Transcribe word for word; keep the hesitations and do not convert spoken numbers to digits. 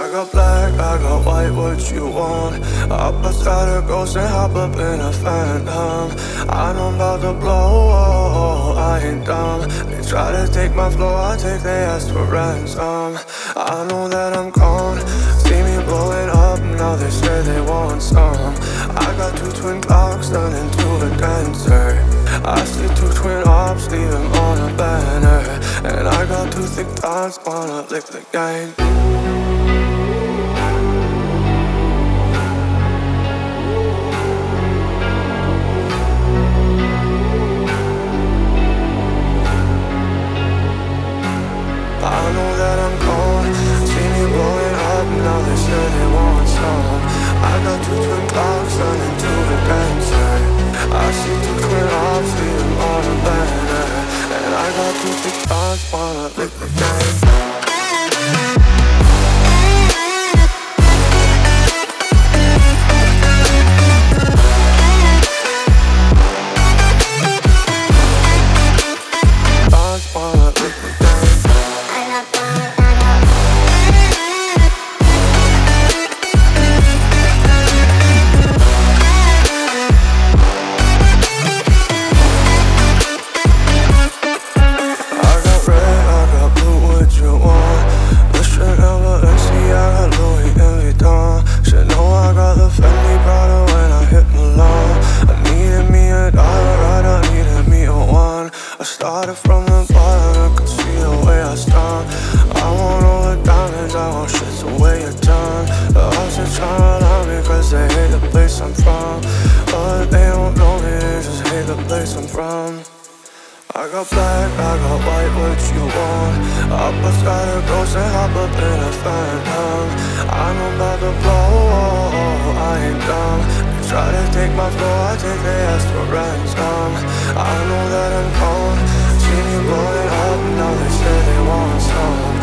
I got black, I got white, what you want? Up outside a ghost and hop up in a phantom. I know I'm about to blow, oh, I ain't dumb. They try to take my flow, I take their ass for ransom. I know that I'm gone, see me blowing up, now they say they want some. I got two twin clocks turned into a dancer. I see two twin ops, leave them on a banner. And I got two thick thoughts, wanna lick the gang. I know that I'm gone, see me blowing up, now they say they want some. I got two twin clocks turned into a dancer. I see two twin ops, leave them on a banner. And I got two thick thoughts, wanna lick the gang. Started from the bottom, I could see the way I stung. I want all the diamonds, I want shit the way you done. The odds are trying to lie me cause they hate the place I'm from. But they don't know me, they just hate the place I'm from. I got black, I got white, what you want? Up outside a ghost and hop up in a phantom. I know I'm about to blow, oh, I ain't dumb. They try to take my flow, I take their ass for ransom. I know that I'm gone, see me blowing up, now they say they want some.